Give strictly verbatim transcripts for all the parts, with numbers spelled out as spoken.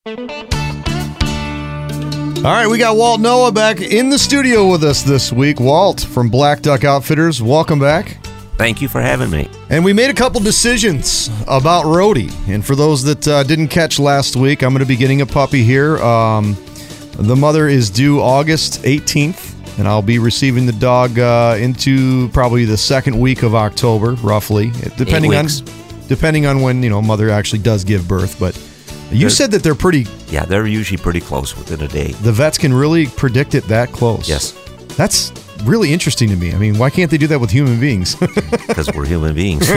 All right, we got Walt Noah back in the studio with us this week. Walt from Black Duck Outfitters, welcome back. Thank you for having me. And we made a couple decisions about Rhodey. And for those that uh, didn't catch last week, I'm going to be getting a puppy here. Um, the mother is due August eighteenth, and I'll be receiving the dog uh, into probably the second week of October, roughly, depending on depending on when, you know, mother actually does give birth. But you they're, said that they're pretty... Yeah, they're usually pretty close within a day. The vets can really predict it that close. Yes. That's really interesting to me. I mean, why can't they do that with human beings? Because we're human beings.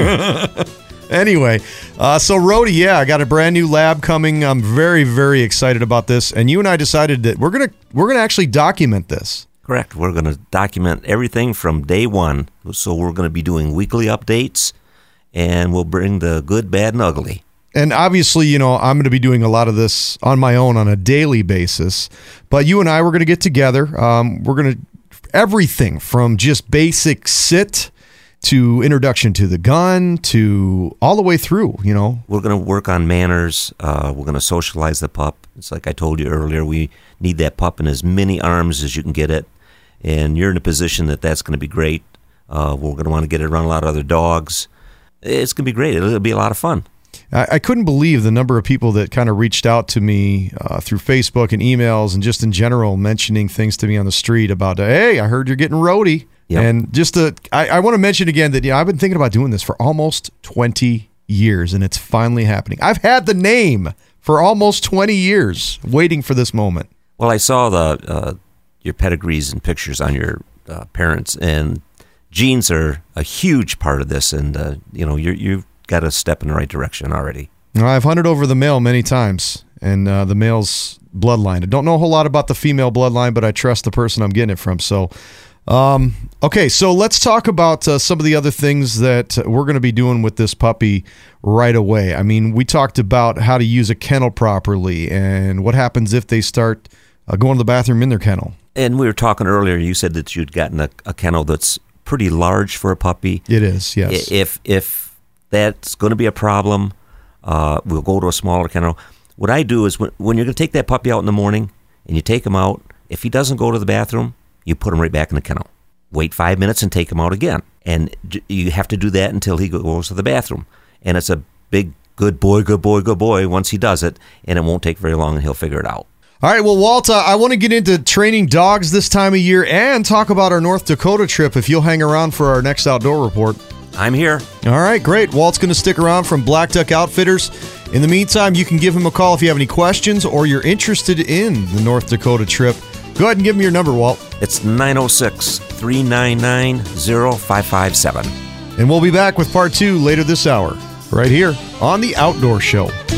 Anyway, uh, so Rhodey, yeah, I got a brand new lab coming. I'm very, very excited about this. And you and I decided that we're gonna we're gonna actually document this. Correct. We're going to document everything from day one. So we're going to be doing weekly updates, and we'll bring the good, bad, and ugly. And obviously, you know, I'm going to be doing a lot of this on my own on a daily basis. But you and I, we're going to get together. Um, we're going to everything from just basic sit to introduction to the gun to all the way through, you know. We're going to work on manners. Uh, we're going to socialize the pup. It's like I told you earlier, we need that pup in as many arms as you can get it. And you're in a position that that's going to be great. Uh, we're going to want to get it around a lot of other dogs. It's going to be great. It'll be a lot of fun. I, I couldn't believe the number of people that kind of reached out to me uh, through Facebook and emails and just in general mentioning things to me on the street about, hey, I heard you're getting Rhodey. Yep. And just to, I, I want to mention again that, you know, I've been thinking about doing this for almost twenty years, and it's finally happening. I've had the name for almost twenty years, waiting for this moment. Well, I saw the uh, your pedigrees and pictures on your uh, parents, and genes are a huge part of this, and uh, you know, you're, you've got to step in the right direction already. I've hunted over the male many times, and uh, the male's bloodline. I don't know a whole lot about the female bloodline, but I trust the person I'm getting it from. So, um, okay, so let's talk about uh, some of the other things that we're going to be doing with this puppy right away. I mean, we talked about how to use a kennel properly and what happens if they start uh, going to the bathroom in their kennel. And we were talking earlier, you said that you'd gotten a, a kennel that's pretty large for a puppy. It is, yes. If if that's going to be a problem, uh, we'll go to a smaller kennel. What I do is when, when you're going to take that puppy out in the morning and you take him out, if he doesn't go to the bathroom, you put him right back in the kennel. Wait five minutes and take him out again. And you have to do that until he goes to the bathroom. And it's a big, good boy, good boy, good boy once he does it, and it won't take very long and he'll figure it out. All right, well, Walt, uh, I want to get into training dogs this time of year and talk about our North Dakota trip if you'll hang around for our next outdoor report. I'm here. All right, great. Walt's going to stick around from Black Duck Outfitters. In the meantime, you can give him a call if you have any questions or you're interested in the North Dakota trip. Go ahead and give him your number, Walt. It's nine oh six, three nine nine, oh five five seven. And we'll be back with part two later this hour, right here on The Outdoor Show.